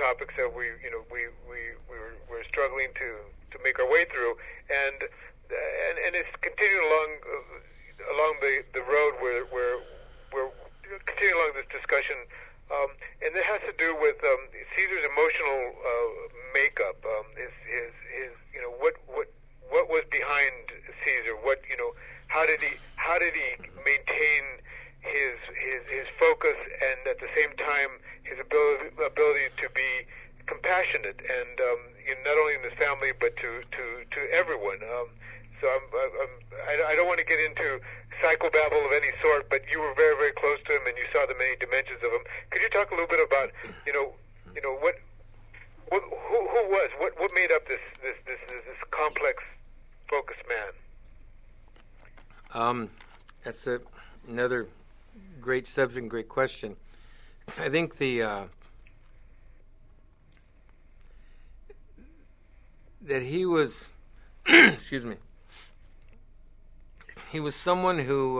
topics that we're struggling to make our way through, and it's continuing along the road where we're continuing along this discussion, and it has to do with Caesar's emotional makeup. His what was behind Caesar? How did he maintain his focus, and at the same time his ability to be compassionate, and not only in his family but to everyone. So I don't want to get into psychobabble of any sort, but you were very, very close to him, and you saw the many dimensions of him. Could you talk a little bit about what made up this complex, focused man? That's another great subject, great question. I think that he was, excuse me, he was someone who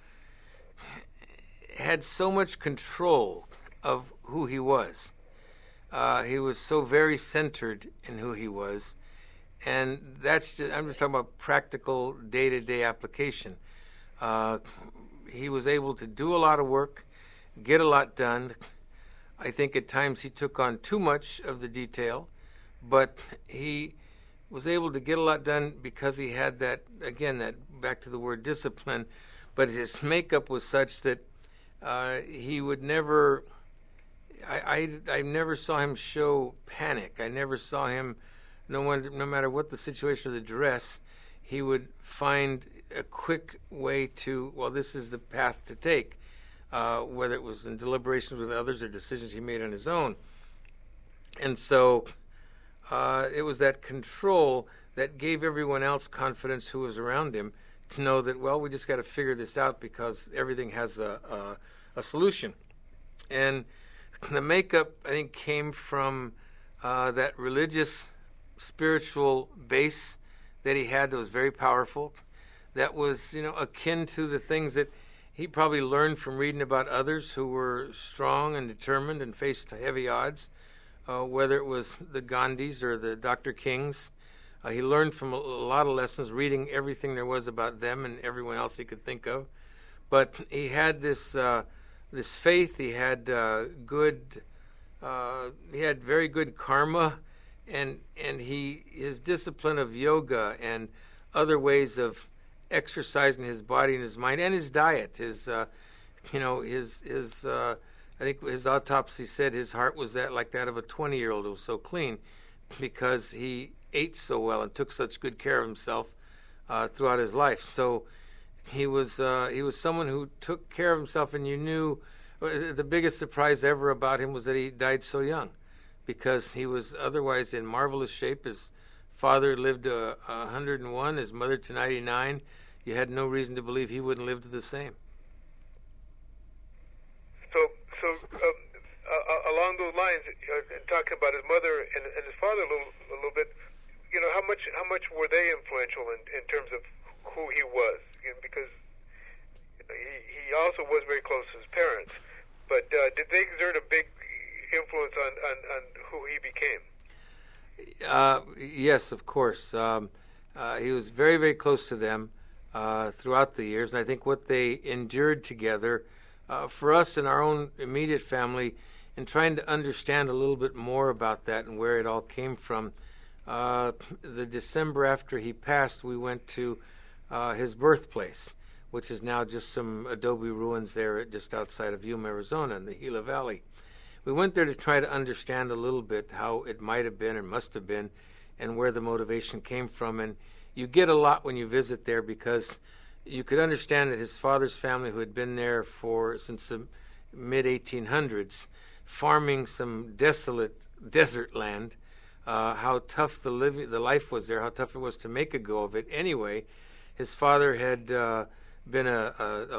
had so much control of who he was. He was so very centered in who he was. And I'm just talking about practical day-to-day application. He was able to do a lot of work, get a lot done. I think at times he took on too much of the detail, but he was able to get a lot done because he had that back to the word discipline, but his makeup was such that he would never, I never saw him show panic. I never saw him, no matter what the situation or the duress, he would find a quick way to, this is the path to take, whether it was in deliberations with others or decisions he made on his own. And so it was that control that gave everyone else confidence who was around him to know that, we just got to figure this out because everything has a solution. And the makeup, I think, came from that religious, spiritual base that he had that was very powerful, that was, akin to the things that he probably learned from reading about others who were strong and determined and faced heavy odds, whether it was the Gandhis or the Dr. Kings. He learned from a lot of lessons, reading everything there was about them and everyone else he could think of. But he had this faith. He had he had very good karma, and his discipline of yoga and other ways of exercising his body and his mind and his diet. I think his autopsy said his heart was like that of a 20-year-old. It was so clean because he ate so well and took such good care of himself throughout his life. So he was someone who took care of himself, and you knew the biggest surprise ever about him was that he died so young, because he was otherwise in marvelous shape. His father lived to 101, his mother to 99. You had no reason to believe he wouldn't live to the same. So along those lines, talking about his mother and his father a little bit, how much were they influential in terms of who he was? Because he also was very close to his parents, but did they exert a big influence on who he became? Yes, of course. He was very, very close to them throughout the years, and I think what they endured together, for us in our own immediate family, and trying to understand a little bit more about that and where it all came from. The December after he passed, we went to his birthplace, which is now just some adobe ruins there just outside of Yuma, Arizona, in the Gila Valley. We went there to try to understand a little bit how it might have been and must have been and where the motivation came from. And you get a lot when you visit there, because you could understand that his father's family, who had been there since the mid-1800s, farming some desolate desert land, how tough the life was there, how tough it was to make a go of it. Anyway, his father had been a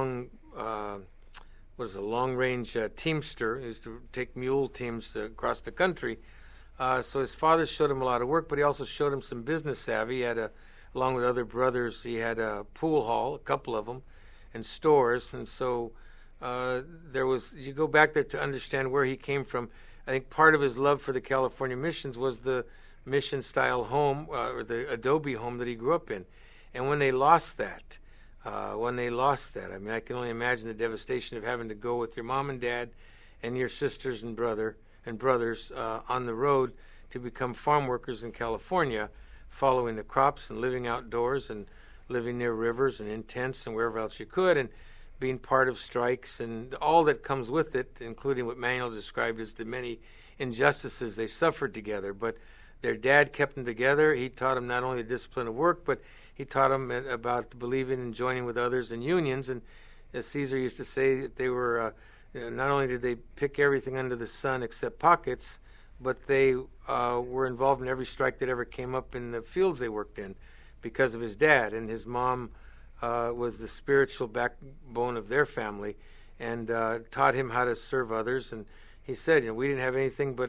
long-range teamster. He used to take mule teams across the country. So his father showed him a lot of work, but he also showed him some business savvy. He had along with other brothers, he had a pool hall, a couple of them, and stores. And so you go back there to understand where he came from. I think part of his love for the California missions was the mission-style home, or the adobe home that he grew up in. And when they lost that, I mean, I can only imagine the devastation of having to go with your mom and dad and your sisters and brothers on the road to become farm workers in California, following the crops and living outdoors and living near rivers and in tents and wherever else you could, and being part of strikes and all that comes with it, including what Manuel described as the many injustices they suffered together. But their dad kept them together. He taught them not only the discipline of work, but he taught them about believing and joining with others in unions. And as Caesar used to say, that they were not only did they pick everything under the sun except pockets, but they were involved in every strike that ever came up in the fields they worked in because of his dad. And his mom was the spiritual backbone of their family, and taught him how to serve others. And he said, we didn't have anything, but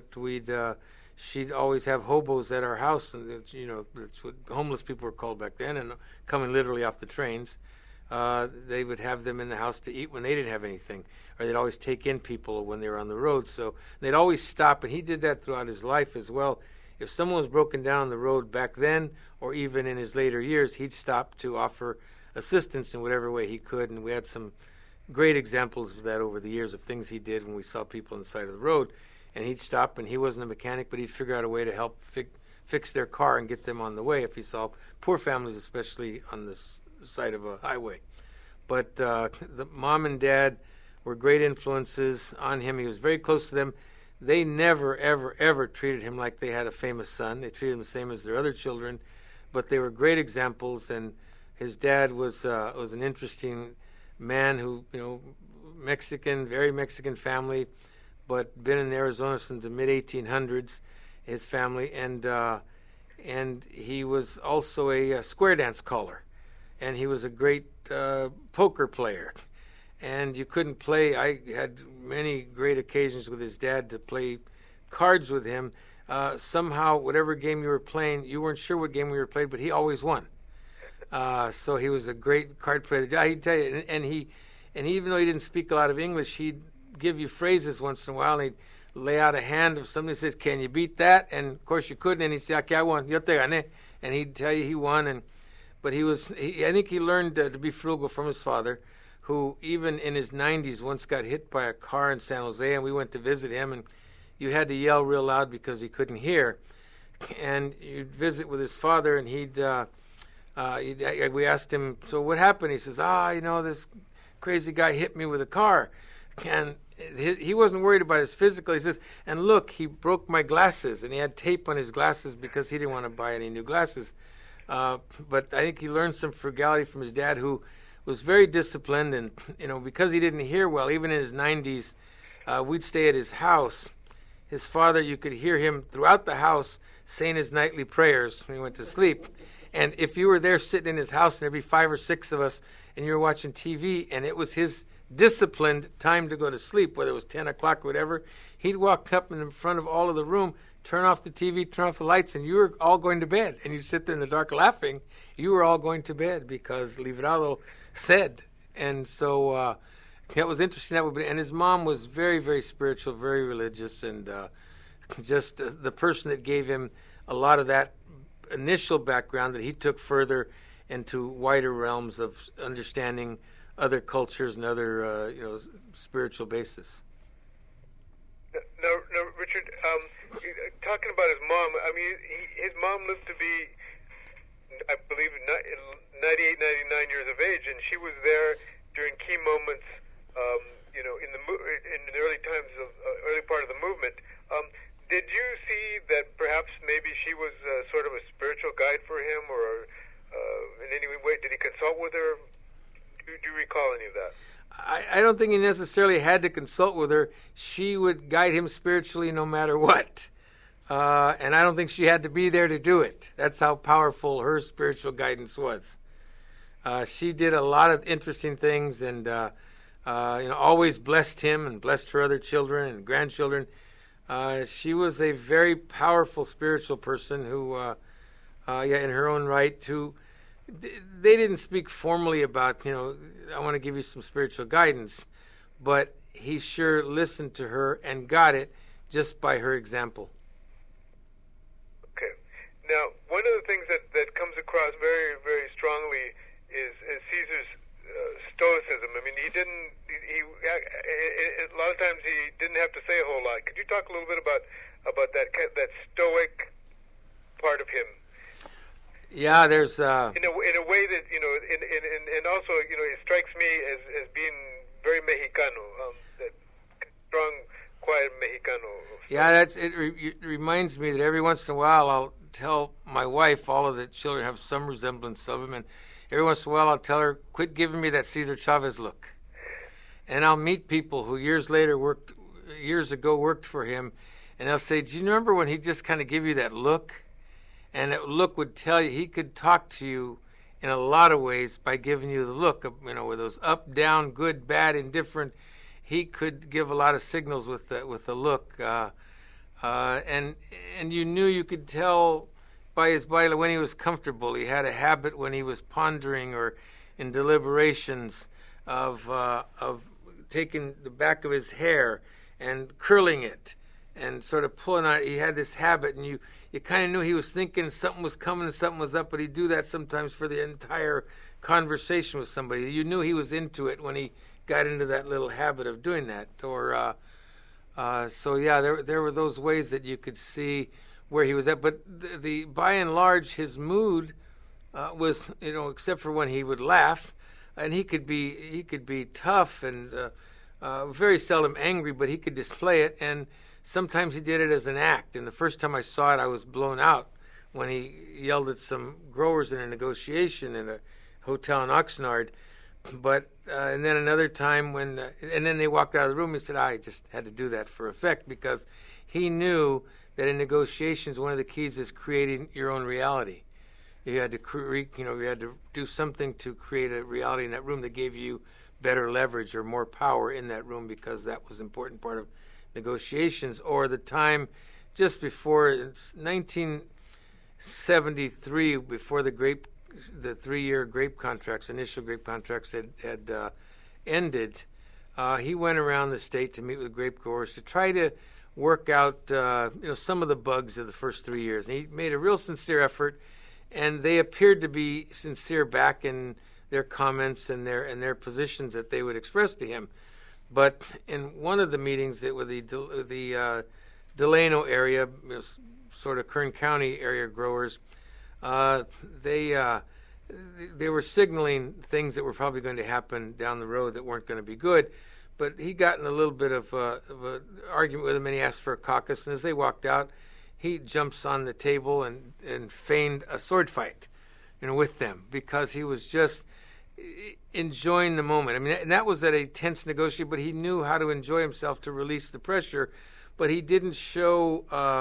she'd always have hobos at our house, and that's what homeless people were called back then, and coming literally off the trains. They would have them in the house to eat when they didn't have anything, or they'd always take in people when they were on the road. So they'd always stop, and he did that throughout his life as well. If someone was broken down on the road back then, or even in his later years, he'd stop to offer assistance in whatever way he could. And we had some great examples of that over the years of things he did when we saw people on the side of the road. And he'd stop, and he wasn't a mechanic, but he'd figure out a way to help fix their car and get them on the way if he saw poor families, especially on the side of a highway. But the mom and dad were great influences on him. He was very close to them. They never, ever, ever treated him like they had a famous son. They treated him the same as their other children, but they were great examples. And his dad was an interesting man who, Mexican, very Mexican family, but been in Arizona since the mid-1800s, his family, and he was also a square dance caller, and he was a great poker player. And you couldn't play. I had many great occasions with his dad to play cards with him. Somehow, whatever game you were playing, you weren't sure what game we were playing, but he always won. So he was a great card player. He'd tell you, and even though he didn't speak a lot of English, he'd give you phrases once in a while, and he'd lay out a hand of somebody that says, "Can you beat that?" And of course you couldn't, and he'd say, "Okay, I won. Yo te gané." And he'd tell you he won. But I think he learned to be frugal from his father, who even in his 90s once got hit by a car in San Jose, and we went to visit him, and you had to yell real loud because he couldn't hear. And you'd visit with his father, and we asked him, "So what happened?" He says, this crazy guy hit me with a car. And he wasn't worried about his physical. He says, "And look, he broke my glasses." And he had tape on his glasses because he didn't want to buy any new glasses. But I think he learned some frugality from his dad, who was very disciplined. And, because he didn't hear well, even in his 90s, we'd stay at his house. His father, you could hear him throughout the house saying his nightly prayers when he went to sleep. And if you were there sitting in his house, and there'd be 5 or 6 of us, and you were watching TV, and it was his disciplined time to go to sleep, whether it was 10 o'clock or whatever, he'd walk up in front of all of the room, turn off the TV, turn off the lights, and you were all going to bed. And you sit there in the dark laughing. You were all going to bed because Librado said. And so that was interesting. And his mom was very, very spiritual, very religious, and just the person that gave him a lot of that initial background that he took further into wider realms of understanding other cultures and other spiritual basis. Now, Richard, talking about his mom, his mom lived to be, I believe, 98, 99 years of age, and she was there during key moments, in the early times of early part of the movement. Did you see that perhaps maybe she was sort of a spiritual guide for him, or in any way, did he consult with her? Do you recall any of that? I don't think he necessarily had to consult with her. She would guide him spiritually no matter what. And I don't think she had to be there to do it. That's how powerful her spiritual guidance was. She did a lot of interesting things, and always blessed him and blessed her other children and grandchildren. She was a very powerful spiritual person who, in her own right, who they didn't speak formally about, I want to give you some spiritual guidance, but he sure listened to her and got it just by her example. Okay. Now, one of the things that comes across very, very strongly is Caesar's stoicism. I mean, a lot of times he didn't have to say a whole lot. Could you talk a little bit about that stoic part of him? Yeah, there's in a way that and also it strikes me as being very Mexicano, that strong, quiet Mexicano. Yeah, it reminds me that every once in a while I'll tell my wife, all of the children have some resemblance of him, and every once in a while I'll tell her, quit giving me that Cesar Chavez look. And I'll meet people who years ago worked for him, and they'll say, do you remember when he just kind of gave you that look? And that look would tell you, he could talk to you in a lot of ways by giving you the look, with those up, down, good, bad, indifferent. He could give a lot of signals with the look. And you knew, you could tell by his body when he was comfortable. He had a habit when he was pondering or in deliberations of taking the back of his hair and curling it and sort of pulling out. He had this habit, and you kind of knew he was thinking something was coming and something was up, but he'd do that sometimes for the entire conversation with somebody. You knew he was into it when he got into that little habit of doing that. Or so yeah, there were those ways that you could see where he was at. But the by and large, his mood was, except for when he would laugh, and he could be tough and very seldom angry, but he could display it. And sometimes he did it as an act. And the first time I saw it, I was blown out when he yelled at some growers in a negotiation in a hotel in Oxnard. But and then another time when and then they walked out of the room. He said, I just had to do that for effect, because he knew that in negotiations, one of the keys is creating your own reality. You had to you had to do something to create a reality in that room that gave you better leverage or more power in that room, because that was an important part of negotiations. Or the time just before, it's 1973, before the 3-year grape contracts, initial grape contracts had ended, he went around the state to meet with grape growers to try to work out some of the bugs of the first 3 years. And he made a real sincere effort, and they appeared to be sincere back in their comments and their positions that they would express to him. But in one of the meetings that with the Delano area, sort of Kern County area growers, they were signaling things that were probably going to happen down the road that weren't going to be good. But he got in a little bit of an argument with them, and he asked for a caucus. And as they walked out, he jumps on the table and feigned a sword fight, with them, because he was just enjoying the moment. I mean, and that was at a tense negotiation, but he knew how to enjoy himself to release the pressure. But he didn't show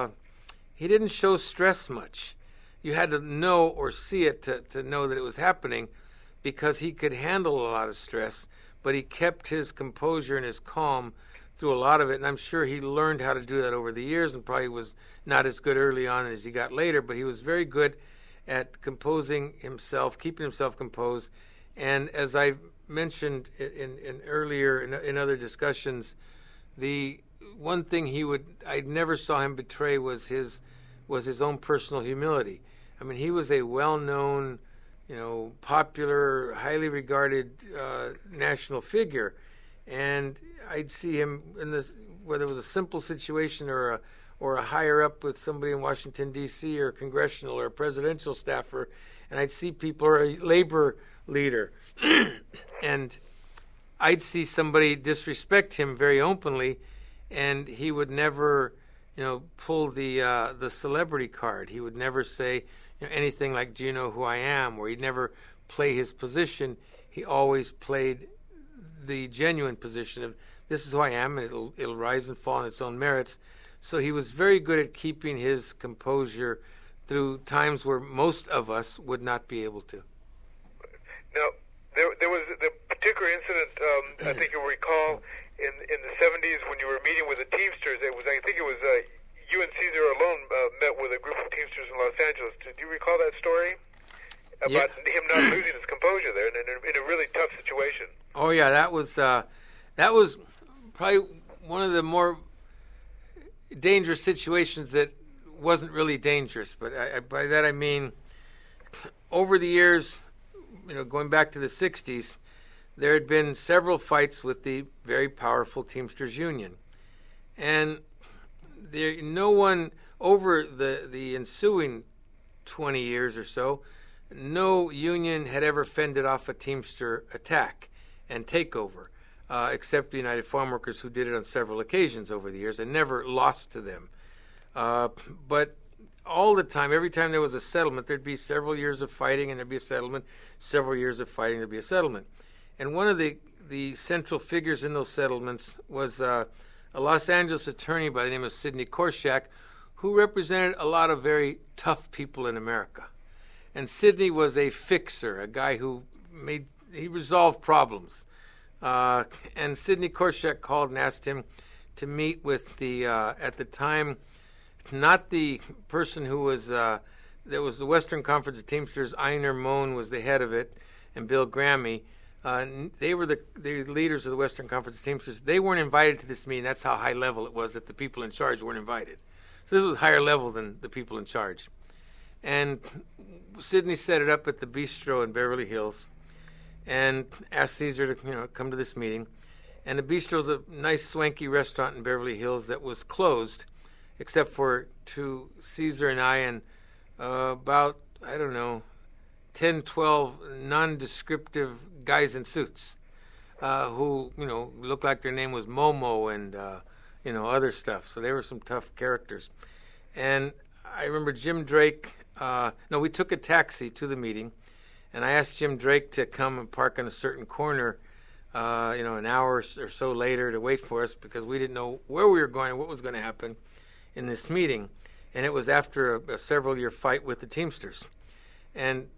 stress much. You had to know or see it to know that it was happening, because he could handle a lot of stress, but he kept his composure and his calm through a lot of it. And I'm sure he learned how to do that over the years, and probably was not as good early on as he got later, but he was very good at composing himself, keeping himself composed. And as I mentioned in other discussions, the one thing I never saw him betray was his own personal humility. I mean, he was a well-known, popular, highly regarded national figure, and I'd see him in this, whether it was a simple situation or a higher up with somebody in Washington D.C. or congressional or a presidential staffer, and I'd see people, or a labor leader, and I'd see somebody disrespect him very openly, and he would never, pull the celebrity card. He would never say anything like, "Do you know who I am?" Or he'd never play his position. He always played the genuine position of, "This is who I am, and it'll rise and fall on its own merits." So he was very good at keeping his composure through times where most of us would not be able to. Now, there was the particular incident, I think you'll recall, in the 70s when you were meeting with the Teamsters. I think it was you and Caesar alone met with a group of Teamsters in Los Angeles. Do you recall that story? About him not losing his composure there in a really tough situation. Oh yeah, that was probably one of the more dangerous situations that wasn't really dangerous. But by that I mean, over the years, going back to the 60s, there had been several fights with the very powerful Teamsters Union. And no one, over the ensuing 20 years or so, no union had ever fended off a Teamster attack and takeover, except the United Farm Workers, who did it on several occasions over the years and never lost to them. But all the time, every time there was a settlement, there'd be several years of fighting and there'd be a settlement, several years of fighting, there'd be a settlement. And one of the central figures in those settlements was a Los Angeles attorney by the name of Sidney Korshak, who represented a lot of very tough people in America. And Sidney was a fixer, a guy who resolved problems. And Sidney Korshak called and asked him to meet with at the time, not the person who was, there was the Western Conference of Teamsters. Einar Mohn was the head of it, and Bill Grammy. They were the leaders of the Western Conference of Teamsters. They weren't invited to this meeting. That's how high level it was, that the people in charge weren't invited. So this was higher level than the people in charge. And Sidney set it up at the Bistro in Beverly Hills and asked Caesar to come to this meeting. And the Bistro is a nice, swanky restaurant in Beverly Hills that was closed, except for to Caesar and I and about, 10, 12 nondescriptive guys in suits who, looked like their name was Momo and, other stuff. So they were some tough characters. And I remember Jim Drake, we took a taxi to the meeting, and I asked Jim Drake to come and park on a certain corner, an hour or so later to wait for us because we didn't know where we were going and what was going to happen in this meeting. And it was after a several-year fight with the Teamsters. And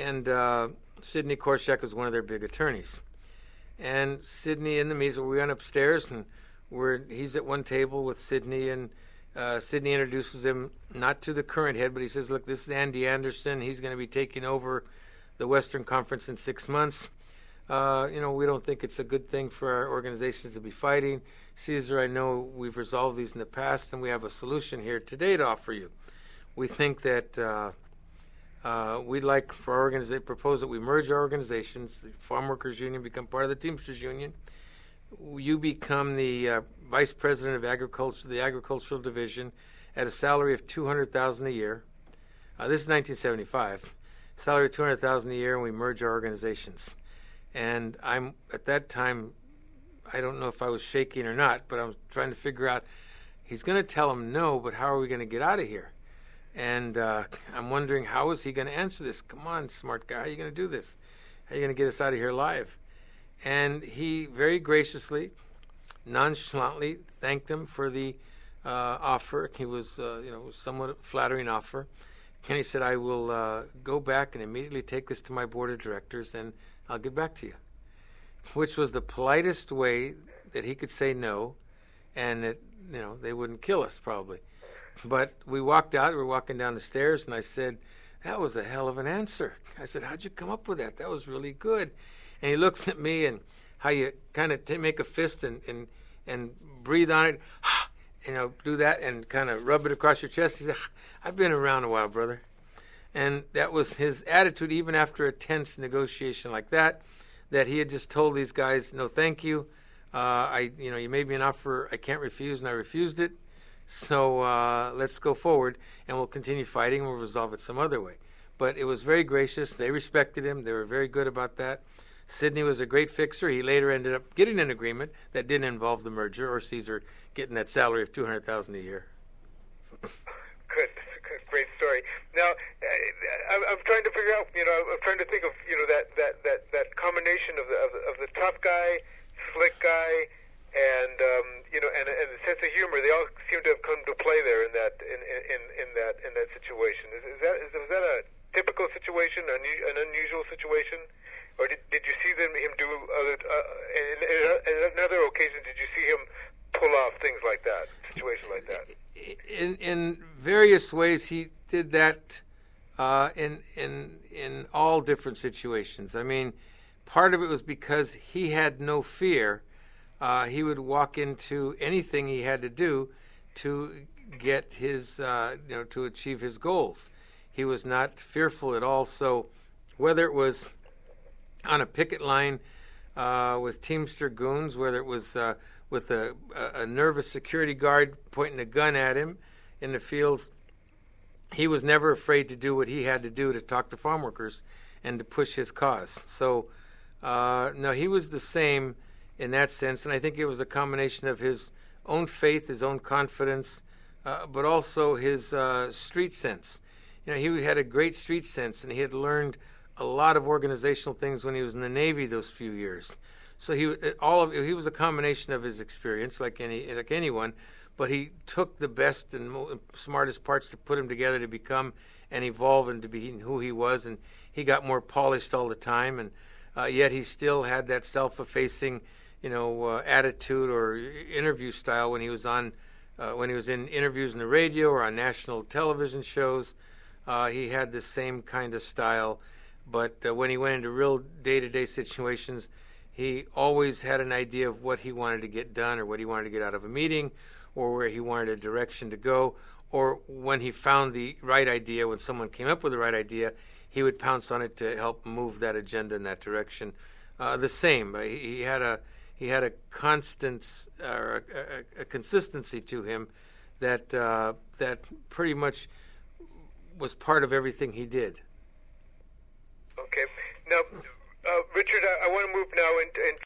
Sidney Korshak was one of their big attorneys. And Sidney in the meeting, we went upstairs, and he's at one table with Sidney, and Sidney introduces him not to the current head, but he says, look, this is Andy Anderson. He's going to be taking over the Western Conference in 6 months. We don't think it's a good thing for our organizations to be fighting. Caesar, I know we've resolved these in the past, and we have a solution here today to offer you. We think that we'd like for our organization, propose that we merge our organizations. The Farm Workers Union become part of the Teamsters Union. You become the vice president of agriculture, the agricultural division, at a salary of $200,000 a year. This is 1975. Salary of $200,000 a year, and we merge our organizations. And I'm at that time, I don't know if I was shaking or not, but I was trying to figure out. He's going to tell him no, but how are we going to get out of here? And I'm wondering, how is he going to answer this? Come on, smart guy, how are you going to do this? How are you going to get us out of here alive? And he very graciously, nonchalantly thanked him for the offer. He was, somewhat flattering offer. And he said, I will go back and immediately take this to my board of directors, and I'll get back to you. Which was the politest way that he could say no, and that, they wouldn't kill us probably. But we walked out, we were walking down the stairs, and I said, that was a hell of an answer. I said, how'd you come up with that? That was really good. And he looks at me, and how you kind of make a fist and breathe on it, do that and kind of rub it across your chest. He said, I've been around a while, brother. And that was his attitude, even after a tense negotiation like that he had just told these guys, no, thank you. You made me an offer I can't refuse, and I refused it. So let's go forward, and we'll continue fighting, and we'll resolve it some other way. But it was very gracious. They respected him. They were very good about that. Sidney was a great fixer. He later ended up getting an agreement that didn't involve the merger or Caesar getting that salary of $200,000 a year. Good, great story. Now, I'm trying to figure out. I'm trying to think of that combination of the tough guy, slick guy, and and a sense of humor. They all seem to have come to play there in that situation. Was that a typical situation, an unusual situation, or did you see him do other? In other occasions, did you see him pull off things like that, situation like that? In various ways, he did that in all different situations. I mean, part of it was because he had no fear. He would walk into anything he had to do to get his, to achieve his goals. He was not fearful at all. So whether it was on a picket line with Teamster goons, whether it was with a nervous security guard pointing a gun at him in the fields, he was never afraid to do what he had to do to talk to farm workers and to push his cause. So, no, he was the same in that sense, and I think it was a combination of his own faith, his own confidence, but also his street sense. He had a great street sense, and he had learned a lot of organizational things when he was in the Navy those few years. So he was a combination of his experience, like anyone, but he took the best and smartest parts to put him together to become and evolve into being who he was, and he got more polished all the time, and yet he still had that self-effacing, attitude or interview style when he was in interviews in the radio or on national television shows. He had the same kind of style, but when he went into real day-to-day situations, he always had an idea of what he wanted to get done or what he wanted to get out of a meeting or where he wanted a direction to go, or when he found the right idea, when someone came up with the right idea, he would pounce on it to help move that agenda in that direction. The same. He had a constant or a consistency to him that pretty much was part of everything he did. Okay. Now, Richard, I want to move now and